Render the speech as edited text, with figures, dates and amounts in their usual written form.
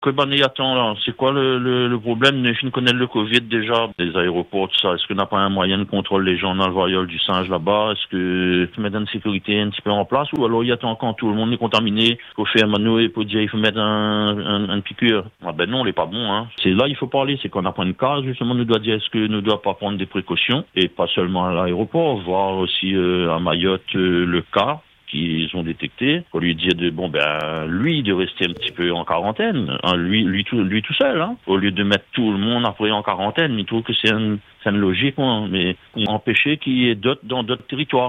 Que y attend là? C'est quoi le problème? Je connais le Covid déjà, des aéroports, tout ça. Est-ce qu'on n'a pas un moyen de contrôler les gens dans le voyage du singe là-bas? Est-ce que tu mets une sécurité un petit peu en place? Ou alors il attend quand tout le monde est contaminé, faut faire mano et pour dire il faut mettre un piqûre? Ah ben non, il est pas bon, hein. C'est là il faut parler, c'est qu'on apprend une case, justement, nous doit dire est-ce que nous doit pas prendre des précautions, et pas seulement à l'aéroport, voir aussi à Mayotte le cas qu'ils ont détecté, pour lui dire lui de rester un petit peu en quarantaine, hein, lui tout seul, hein, au lieu de mettre tout le monde après en quarantaine. Il trouve que c'est une logique, hein, mais empêcher qu'il y ait d'autres dans d'autres territoires.